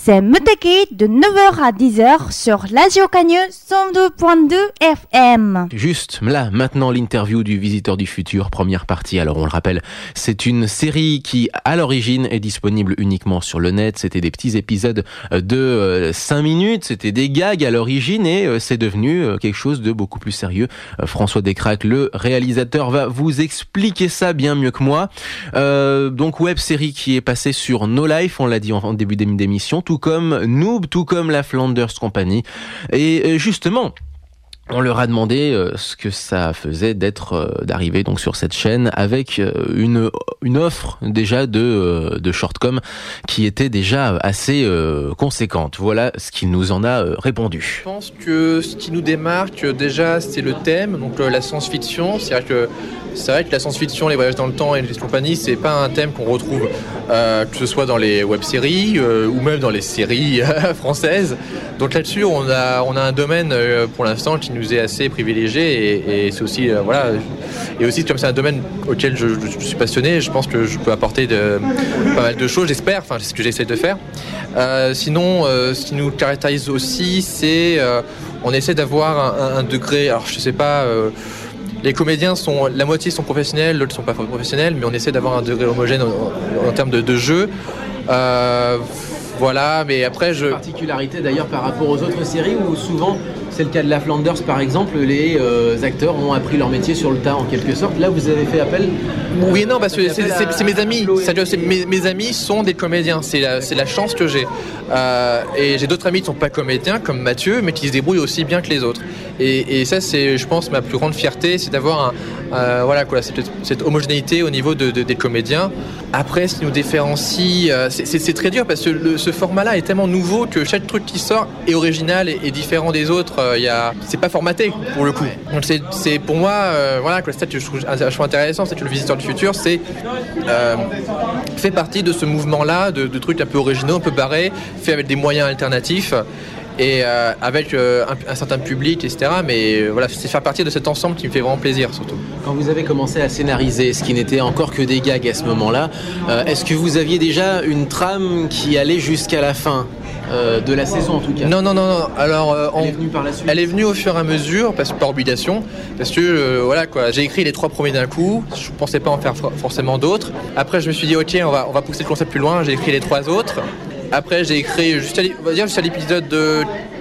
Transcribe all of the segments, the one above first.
c'est Muteki de 9h à 10h sur Radio Cagnes 102.2 FM. Juste là, maintenant, l'interview du Visiteur du Futur, première partie. Alors, on le rappelle, c'est une série qui, à l'origine, est disponible uniquement sur le net. C'était des petits épisodes de 5 minutes. C'était des gags à l'origine et c'est devenu quelque chose de beaucoup plus sérieux. François Descraques, le réalisateur, va vous expliquer ça bien mieux que moi. Donc, web série qui est passée sur No Life, on l'a dit en début d'émission, tout comme Noob, tout comme la Flanders Company. Et justement, on leur a demandé ce que ça faisait d'arriver donc sur cette chaîne avec une offre déjà de shortcom qui était déjà assez conséquente. Voilà ce qu'il nous en a répondu. Je pense que ce qui nous démarque déjà, c'est le thème, donc la science-fiction. C'est vrai que la science-fiction, les voyages dans le temps et les compagnies, c'est pas un thème qu'on retrouve que ce soit dans les web-séries ou même dans les séries françaises. Donc là-dessus, on a un domaine pour l'instant qui nous est assez privilégié et c'est aussi voilà. Et aussi comme c'est un domaine auquel je suis passionné, je pense que je peux apporter pas mal de choses, j'espère. Enfin, c'est ce que j'essaie de faire. Sinon, ce qui nous caractérise aussi, c'est on essaie d'avoir un degré. Alors je sais pas. Les comédiens la moitié sont professionnels, l'autre sont pas professionnels, mais on essaie d'avoir un degré homogène en termes de jeu. Voilà, mais après Une particularité d'ailleurs par rapport aux autres séries où souvent, c'est le cas de la Flanders par exemple, les acteurs ont appris leur métier sur le tas en quelque sorte. Là, vous avez fait appel. Oui, non, parce que c'est mes amis. Mes amis sont des comédiens. C'est la chance que j'ai. Et j'ai d'autres amis qui ne sont pas comédiens, comme Mathieu, mais qui se débrouillent aussi bien que les autres. Et ça, c'est, je pense, ma plus grande fierté, c'est d'avoir cette homogénéité au niveau des comédiens. Après, ce qui nous différencie, c'est très dur parce que ce format-là est tellement nouveau que chaque truc qui sort est original et différent des autres. C'est pas formaté pour le coup. Donc c'est pour moi, ça que je trouve intéressant, c'est que le Visiteur du Futur, fait partie de ce mouvement-là, de trucs un peu originaux, un peu barrés, fait avec des moyens alternatifs. Et avec un certain public, etc. Mais voilà, c'est faire partie de cet ensemble qui me fait vraiment plaisir, surtout. Quand vous avez commencé à scénariser, ce qui n'était encore que des gags à ce moment-là, est-ce que vous aviez déjà une trame qui allait jusqu'à la fin de la saison, en tout cas? Non. Alors, elle est venue par la suite. Elle est venue au fur et à mesure, par obligation, parce que j'ai écrit les 3 premiers d'un coup. Je pensais pas en faire forcément d'autres. Après, je me suis dit, ok, on va pousser le concept plus loin. J'ai écrit les 3 autres. Après, j'ai écrit jusqu'à l'épisode de,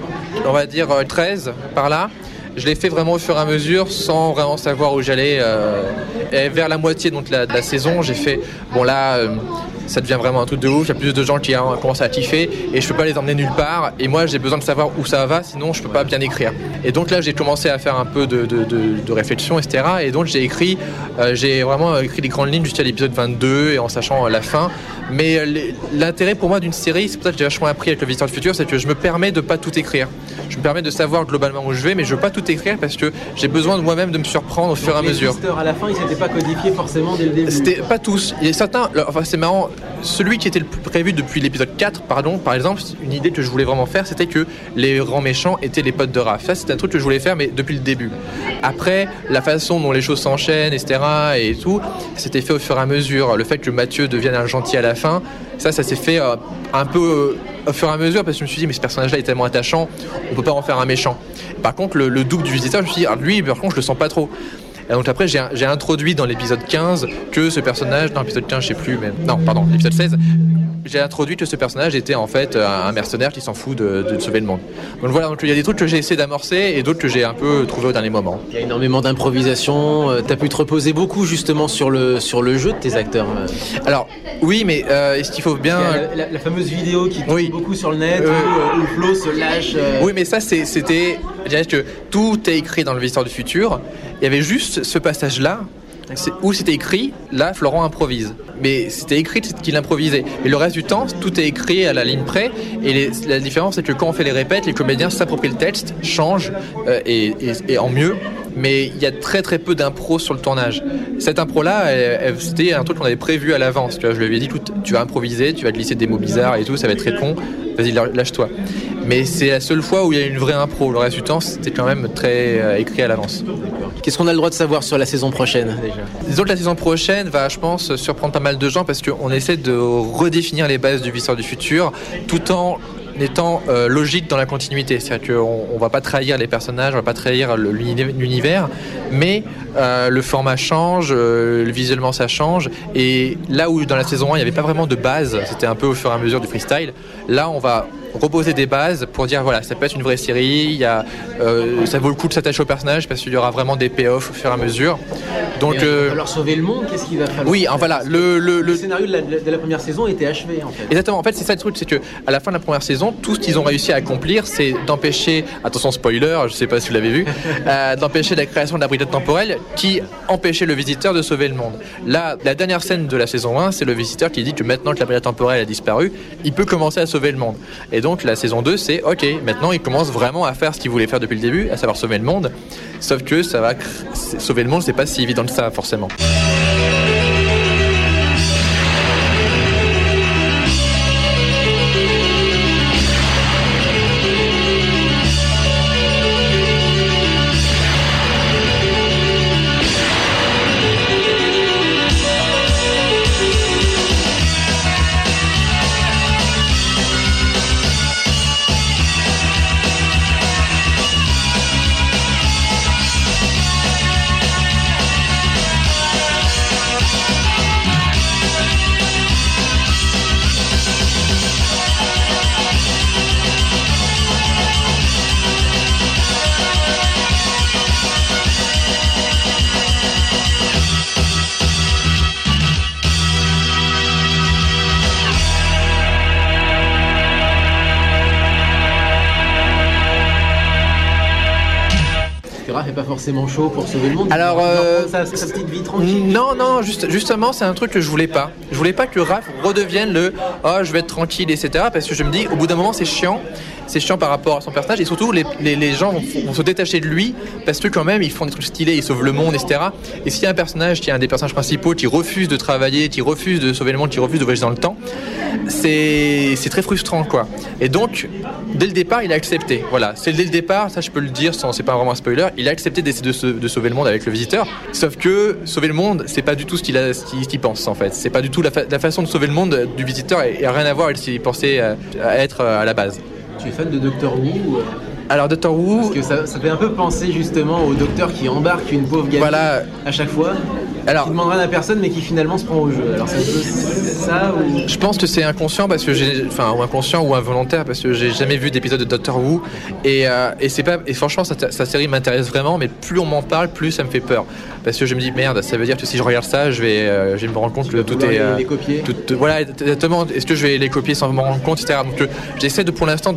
13, par là. Je l'ai fait vraiment au fur et à mesure, sans vraiment savoir où j'allais. Et vers la moitié de la saison, j'ai fait, ça devient vraiment un truc de ouf. Il y a plus de gens qui ont commencé à kiffer et je peux pas les emmener nulle part. Et moi, j'ai besoin de savoir où ça va, sinon je peux pas bien écrire. Et donc là, j'ai commencé à faire un peu de réflexion, etc. Et donc j'ai vraiment écrit les grandes lignes jusqu'à l'épisode 22 et en sachant la fin. Mais l'intérêt pour moi d'une série, c'est pour ça que j'ai vachement appris avec le Visiteur du Futur, c'est que je me permets de pas tout écrire. Je me permets de savoir globalement où je vais, mais je veux pas tout écrire parce que j'ai besoin de moi-même de me surprendre au fur et à mesure. Les twisters à la fin, ils s'étaient pas codifiés forcément dès le début. C'était pas tous. Il y a certains. C'est marrant. Celui qui était le plus prévu depuis l'épisode 4, par exemple, une idée que je voulais vraiment faire, c'était que les grands méchants étaient les potes de Raph. Ça, c'était un truc que je voulais faire, mais depuis le début. Après, la façon dont les choses s'enchaînent, etc., et tout, c'était fait au fur et à mesure. Le fait que Mathieu devienne un gentil à la fin, ça s'est fait un peu au fur et à mesure, parce que je me suis dit, mais ce personnage-là est tellement attachant, on peut pas en faire un méchant. Par contre, le double du Visiteur, je me suis dit, lui, par contre, je le sens pas trop. Et donc après, j'ai introduit dans l'épisode 15 que ce personnage, dans l'épisode 15, je sais plus, mais non, pardon, l'épisode 16, j'ai introduit que ce personnage était en fait un mercenaire qui s'en fout de sauver le monde. Donc voilà, donc il y a des trucs que j'ai essayé d'amorcer et d'autres que j'ai un peu trouvé au dernier moment. Il y a énormément d'improvisation. T'as pu te reposer beaucoup justement sur le jeu de tes acteurs. Alors oui, mais est-ce qu'il faut bien la fameuse vidéo qui tourne beaucoup sur le net où Flo se lâche. Oui, mais ça c'était, je dirais que tout est écrit dans le Visiteur du Futur. Il y avait juste ce passage-là où c'était écrit, là, Florent improvise. Mais c'était écrit qu'il improvisait. Mais le reste du temps, tout est écrit à la ligne près. Et la différence, c'est que quand on fait les répètes, les comédiens s'approprient le texte, changent et en mieux. Mais il y a très très peu d'impro sur le tournage. Cette impro-là, c'était un truc qu'on avait prévu à l'avance. Tu vois, je lui avais dit, écoute, tu vas improviser, tu vas glisser des mots bizarres et tout, ça va être très con. Vas-y, lâche-toi. Mais c'est la seule fois où il y a une vraie impro. Le reste du temps, c'était quand même très écrit à l'avance. Qu'est-ce qu'on a le droit de savoir sur la saison prochaine déjà ? Disons que la saison prochaine va, je pense, surprendre pas mal de gens parce qu'on essaie de redéfinir les bases du Visiteur du Futur tout en étant logique dans la continuité. C'est-à-dire qu'on va pas trahir les personnages, on va pas trahir l'univers, mais le format change, visuellement ça change, et là où dans la saison 1 il n'y avait pas vraiment de base, c'était un peu au fur et à mesure du freestyle, là on va reposer des bases pour dire voilà, ça peut être une vraie série, ça vaut le coup de s'attacher au personnage parce qu'il y aura vraiment des payoffs au fur et à mesure. Donc, il va falloir sauver le monde, qu'est-ce qu'il va falloir? Oui, voilà, le scénario de la première saison était achevé en fait. Exactement, en fait c'est ça le truc, c'est que à la fin de la première saison, tout ce qu'ils ont réussi à accomplir, c'est d'empêcher, attention spoiler, je sais pas si vous l'avez vu, d'empêcher la création de la brigade temporelle qui empêchait le visiteur de sauver le monde. Là, la dernière scène de la saison 1, c'est le visiteur qui dit que maintenant que la brigade temporelle a disparu, il peut commencer à sauver le monde. Et donc la saison 2, c'est ok, maintenant il commence vraiment à faire ce qu'il voulait faire depuis le début, à savoir sauver le monde, sauf que sauver le monde, c'est pas si évident que ça forcément. Raph est pas forcément chaud pour sauver le monde. Alors, sa petite vie tranquille. Non, justement, c'est un truc que je voulais pas. Je voulais pas que Raph redevienne je vais être tranquille, etc. Parce que je me dis, au bout d'un moment, c'est chiant. C'est chiant par rapport à son personnage et surtout les gens vont se détacher de lui parce que quand même ils font des trucs stylés, ils sauvent le monde, etc. Et s'il y a un personnage qui est un des personnages principaux qui refuse de travailler, qui refuse de sauver le monde, qui refuse de voyager dans le temps, c'est très frustrant quoi. Et donc dès le départ il a accepté. Voilà, c'est dès le départ, ça je peux le dire c'est pas vraiment un spoiler, il a accepté d'essayer de sauver le monde avec le visiteur. Sauf que sauver le monde, c'est pas du tout ce qu'il pense en fait. C'est pas du tout la façon de sauver le monde du visiteur et rien à voir avec ce qu'il pensait à être à la base. Tu es fan de Doctor Who Alors Doctor Who... Parce que ça fait un peu penser justement au docteur qui embarque une pauvre gamine à chaque fois, qui demande rien à personne mais qui finalement se prend au jeu. Alors c'est un peu ça ou... Je pense que c'est inconscient parce que ou inconscient ou involontaire parce que j'ai jamais vu d'épisode de Doctor Who et franchement sa série m'intéresse vraiment, mais plus on m'en parle, plus ça me fait peur parce que je me dis merde, ça veut dire que si je regarde ça, je vais me rendre compte que tout est les copier. Voilà, exactement. Est-ce que je vais les copier sans me rendre compte, etc. Donc j'essaie pour l'instant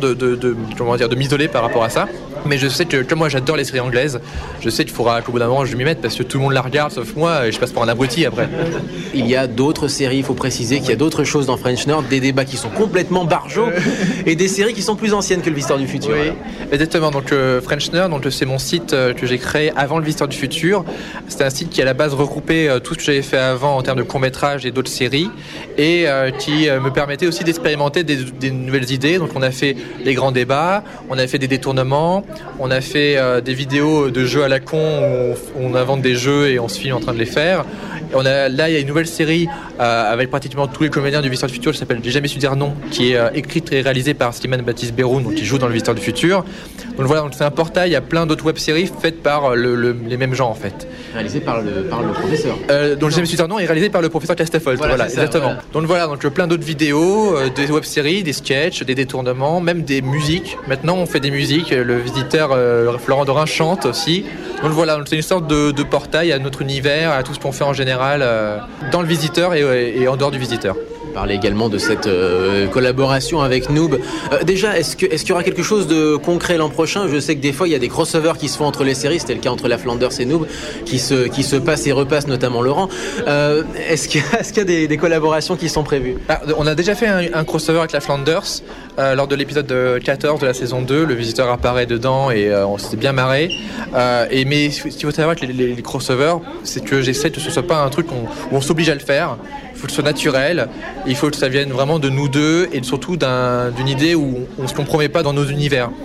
de m'isoler par rapport à ça. Mais je sais que comme moi j'adore les séries anglaises, je sais qu'il faudra qu'au bout d'un moment je m'y mette parce que tout le monde la regarde sauf moi et je passe pour un abruti après. Il y a d'autres séries, il faut préciser qu'il y a d'autres choses dans French Nerd, des débats qui sont complètement barjots et des séries qui sont plus anciennes que le Visiteur du Futur. Oui, exactement. Donc French Nerd, c'est mon site que j'ai créé avant le Visiteur du Futur. C'était un site qui à la base regroupait tout ce que j'avais fait avant en termes de courts-métrages et d'autres séries et qui me permettait aussi d'expérimenter des nouvelles idées. Donc on a fait les grands débats, on a fait des détournements, on a fait des vidéos de jeux à la con où on invente des jeux et on se filme en train de les faire. Là, il y a une nouvelle série avec pratiquement tous les comédiens du Visiteur du Futur qui s'appelle J'ai jamais su dire non, qui est écrite et réalisée par Slimane Baptiste Beroun, donc qui joue dans le Visiteur du Futur. Donc voilà, c'est un portail, il y a plein d'autres web-séries faites par les mêmes gens en fait. Réalisé par le professeur. Donc J'ai jamais su dire non est réalisé par le professeur Castafold. Voilà, exactement. Ouais. Donc plein d'autres vidéos, des web-séries, des sketchs, des détournements, même des musiques. Maintenant, on fait des musiques. Le visiteur Florent Dorin chante aussi. Donc voilà, c'est une sorte de portail à notre univers, à tout ce qu'on fait en général dans le visiteur et en dehors du visiteur. Parler également de cette collaboration avec Noob. Déjà, est-ce qu'il y aura quelque chose de concret l'an prochain? Je sais que des fois, il y a des crossovers qui se font entre les séries. C'était le cas entre La Flanders et Noob, qui se passent et repassent, notamment Laurent. Est-ce qu'il y a des collaborations qui sont prévues? On a déjà fait un crossover avec La Flanders lors de l'épisode 14 de la saison 2. Le visiteur apparaît dedans et on s'était bien marré. Mais ce qu'il faut savoir avec les crossovers, c'est que j'essaie que ce ne soit pas un truc où on s'oblige à le faire. Il faut que ce soit naturel, il faut que ça vienne vraiment de nous deux et surtout d'une idée où on ne se compromet pas dans nos univers.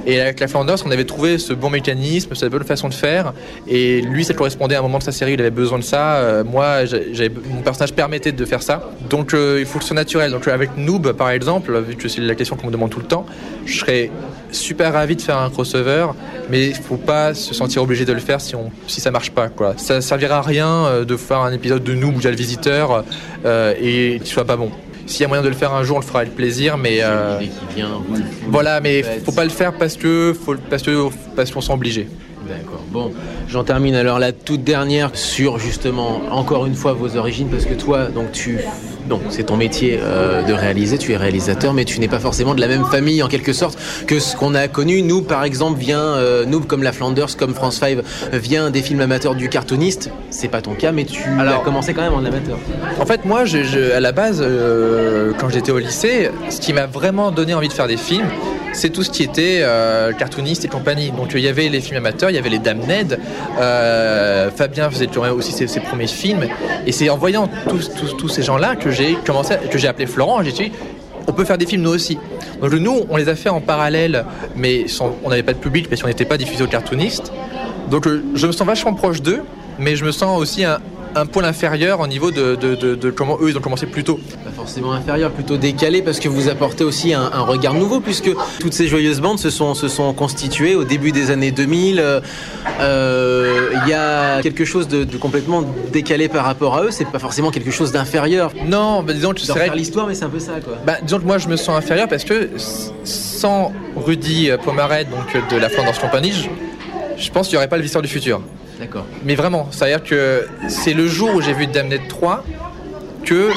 Et avec la Flanders, on avait trouvé ce bon mécanisme, cette bonne façon de faire. Et lui, ça correspondait à un moment de sa série, il avait besoin de ça. Moi, mon personnage permettait de faire ça. Donc, il faut que ce soit naturel. Donc, avec Noob, par exemple, vu que c'est la question qu'on me demande tout le temps, je serais super ravi de faire un crossover, mais il faut pas se sentir obligé de le faire si ça marche pas, quoi. Ça servira à rien de faire un épisode de Noob où il y a le visiteur et qu'il soit pas bon. S'il y a moyen de le faire un jour, on le fera avec plaisir, mais voilà, mais faut pas le faire parce qu'on s'est obligé. D'accord. Bon, j'en termine alors la toute dernière sur justement encore une fois vos origines, parce que toi, donc c'est ton métier de réaliser, tu es réalisateur, mais tu n'es pas forcément de la même famille en quelque sorte que ce qu'on a connu. Nous, par exemple, nous comme la Flanders, comme France 5, vient des films amateurs du cartooniste. C'est pas ton cas, mais tu as commencé quand même en amateur. En fait, moi, à la base, quand j'étais au lycée, ce qui m'a vraiment donné envie de faire des films, c'est tout ce qui était cartooniste et compagnie. Donc il y avait les films amateurs, il y avait les Damned, Fabien faisait aussi ses premiers films, et c'est en voyant tous ces gens-là que j'ai appelé Florent. J'ai dit, on peut faire des films nous aussi. Donc nous, on les a fait en parallèle, mais on n'avait pas de public parce qu'on n'était pas diffusé aux cartoonistes. Donc je me sens vachement proche d'eux, mais je me sens aussi un pôle inférieur au niveau de comment eux ils ont commencé plus tôt. Pas forcément inférieur, plutôt décalé, parce que vous apportez aussi un regard nouveau, puisque toutes ces joyeuses bandes se sont constituées au début des années 2000. Il y a quelque chose de complètement décalé par rapport à eux, c'est pas forcément quelque chose d'inférieur. Non, disons que c'est vrai l'histoire, mais c'est un peu ça, quoi. Disons que moi je me sens inférieur parce que sans Rudy Pomaret, donc de la Flanders Company, je pense qu'il n'y aurait pas le Visiteur du futur. D'accord. Mais vraiment, c'est-à-dire que c'est le jour où j'ai vu Damned 3 que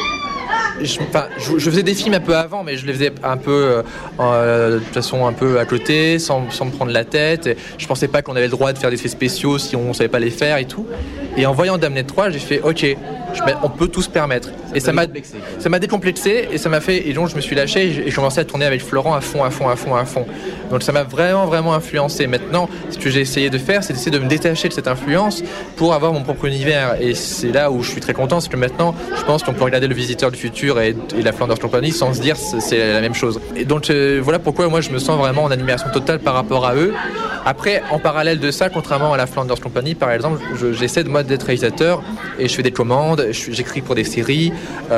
je faisais des films un peu avant, mais je les faisais un peu de façon un peu à côté, sans me prendre la tête. Je pensais pas qu'on avait le droit de faire des effets spéciaux si on savait pas les faire et tout. Et en voyant Damned 3, j'ai fait OK, on peut tout se permettre. Et ça m'a décomplexé et ça m'a fait, et donc je me suis lâché et j'ai commencé à tourner avec Florent à fond. Donc ça m'a vraiment influencé. Maintenant, ce que j'ai essayé de faire, c'est d'essayer de me détacher de cette influence pour avoir mon propre univers. Et c'est là où je suis très content, c'est que maintenant, je pense qu'on peut regarder Le Visiteur du futur et la Flanders Company sans se dire c'est la même chose. Et donc voilà pourquoi moi je me sens vraiment en admiration totale par rapport à eux. Après, en parallèle de ça, contrairement à la Flanders Company, par exemple, j'essaie de moi d'être réalisateur et je fais des commandes, j'écris pour des séries,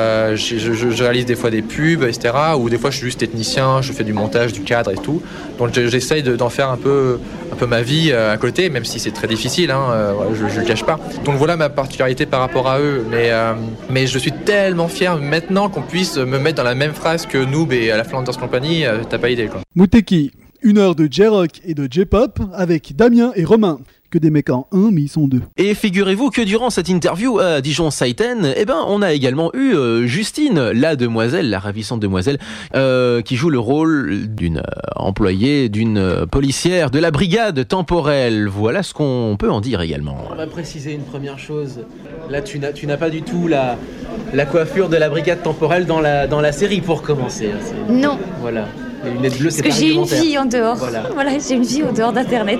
je réalise des fois des pubs, etc. Ou des fois je suis juste technicien, je fais du montage, du cadre et tout. Donc j'essaye d'en faire un peu ma vie à côté, même si c'est très difficile, je le cache pas. Donc voilà ma particularité par rapport à eux. Mais je suis tellement fier maintenant qu'on puisse me mettre dans la même phrase que Noob et la Flanders Company, t'as pas idée, quoi. Mouteki, 1 heure de J-Rock et de J-Pop avec Damien et Romain. Que des mecs en un, mais ils sont deux. Et figurez-vous que durant cette interview à Dijon-Saiten, on a également eu Justine, la demoiselle, la ravissante demoiselle, qui joue le rôle d'une employée, d'une policière de la brigade temporelle. Voilà ce qu'on peut en dire également. On va préciser une première chose. Là, tu n'as pas du tout la coiffure de la brigade temporelle dans la série, pour commencer. Non. Voilà. Les lunettes bleues, c'est parce que j'ai une vie en dehors. Voilà, j'ai une vie au dehors d'Internet.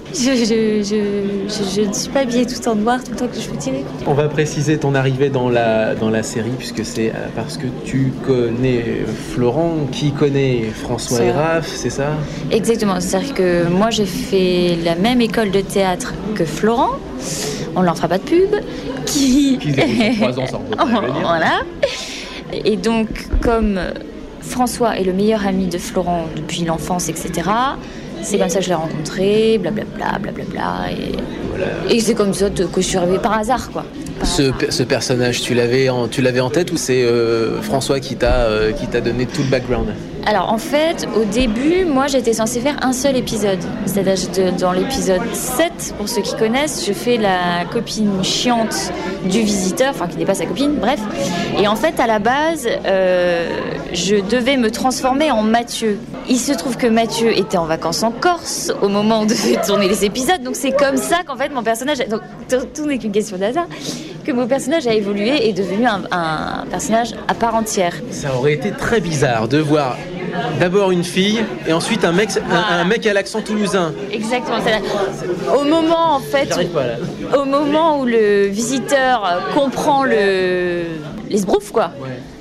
Je ne suis pas habillée tout en noir tout le temps que je veux tirer. On va préciser ton arrivée dans la série, puisque c'est parce que tu connais Florent, qui connaît François et Raph, c'est ça ? Exactement, c'est-à-dire que moi j'ai fait la même école de théâtre que Florent, on leur fera pas de pub, qui 3 ans, ça on peut pas le dire. Voilà. Et donc comme François est le meilleur ami de Florent depuis l'enfance, etc., c'est comme ça que je l'ai rencontré, blablabla, et c'est comme ça que je suis arrivée par hasard, quoi. Ce personnage, tu l'avais en tête, ou c'est François qui t'a donné tout le background ? Alors en fait, au début, moi j'étais censée faire un seul épisode. C'est-à-dire dans l'épisode 7, pour ceux qui connaissent, je fais la copine chiante du visiteur, enfin qui n'est pas sa copine, bref. Et en fait, à la base, je devais me transformer en Mathieu. Il se trouve que Mathieu était en vacances en Corse au moment où on devait tourner les épisodes. Donc c'est comme ça qu'en fait mon personnage... Donc tout n'est qu'une question d'hasard. Que mon personnage a évolué et est devenu un personnage à part entière. Ça aurait été très bizarre de voir d'abord une fille et ensuite un mec à l'accent toulousain. Exactement. Au moment en fait, au moment où le visiteur comprend les sbroufs, quoi. Ouais.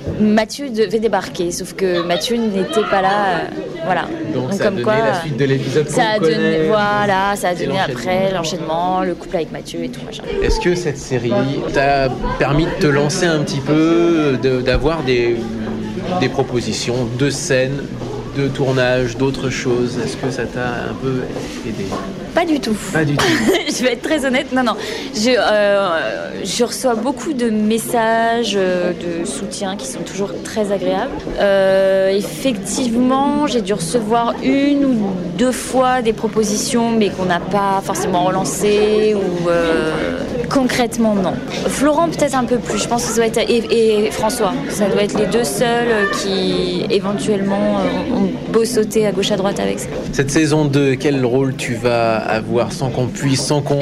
Mathieu devait débarquer, sauf que Mathieu n'était pas là. Voilà. Donc ça a donné la suite de l'épisode qu'on connaît. Voilà, ça a donné après l'enchaînement, le couple avec Mathieu et tout machin. Est-ce que cette série t'a permis de te lancer un petit peu, d'avoir des propositions de scènes, de tournage, d'autres choses? Est-ce que ça t'a un peu aidé? Pas du tout. Pas du tout. Je vais être très honnête. Non. Je reçois beaucoup de messages de soutien qui sont toujours très agréables. Effectivement, j'ai dû recevoir 1 ou 2 fois des propositions, mais qu'on n'a pas forcément relancées ou concrètement, non. Florent, peut-être un peu plus. Je pense que ça doit être et François. Ça doit être les 2 seuls qui éventuellement ont beau sauter à gauche à droite avec ça. Cette saison 2, quel rôle tu vas avoir sans qu'on spoile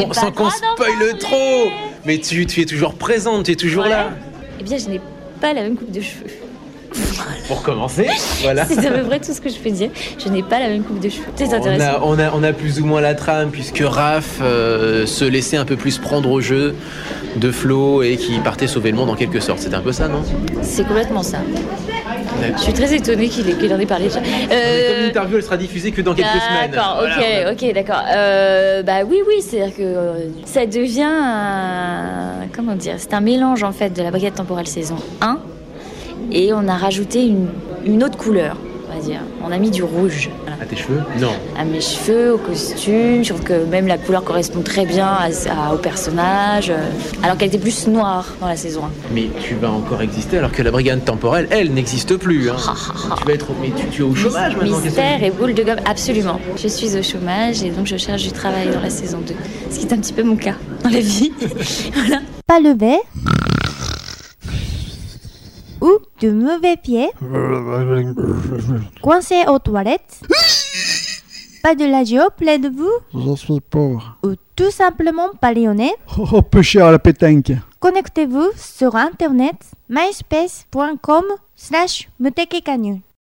trop? Mais tu es toujours présente, tu es toujours là. Eh bien, je n'ai pas la même coupe de cheveux. Pour commencer, voilà. C'est à peu près tout ce que je peux dire. Je n'ai pas la même coupe de cheveux. C'est intéressant. On a plus ou moins la trame, puisque Raph se laissait un peu plus prendre au jeu de Flo et qui partait sauver le monde en quelque sorte. C'est un peu ça, non? C'est complètement ça. Je suis très étonnée qu'il en ait parlé déjà. Comme l'interview, elle sera diffusée que dans quelques semaines. D'accord, voilà. ok, d'accord. Oui, c'est-à-dire que ça devient comment dire, c'est un mélange en fait de la Brigade Temporelle saison 1 et on a rajouté une autre couleur, on va dire. On a mis du rouge. Voilà. À tes cheveux? Non. À mes cheveux, au costume. Je trouve que même la couleur correspond très bien au personnage, alors qu'elle était plus noire dans la saison 1. Mais tu vas encore exister alors que la Brigade Temporelle, elle, n'existe plus. Hein. Tu vas être... Mais tu es au chômage maintenant. Mystère et boule de gomme, absolument. Je suis au chômage et donc je cherche du travail dans la saison 2. Ce qui est un petit peu mon cas dans la vie. Voilà. Pas levé ou de mauvais pieds, coincé aux toilettes, pas de lagio près de vous, Je suis pauvre. ou tout simplement pas lyonnais, Oh, peu cher à la pétanque. connectez-vous sur internet myspace.com/mutekekanu.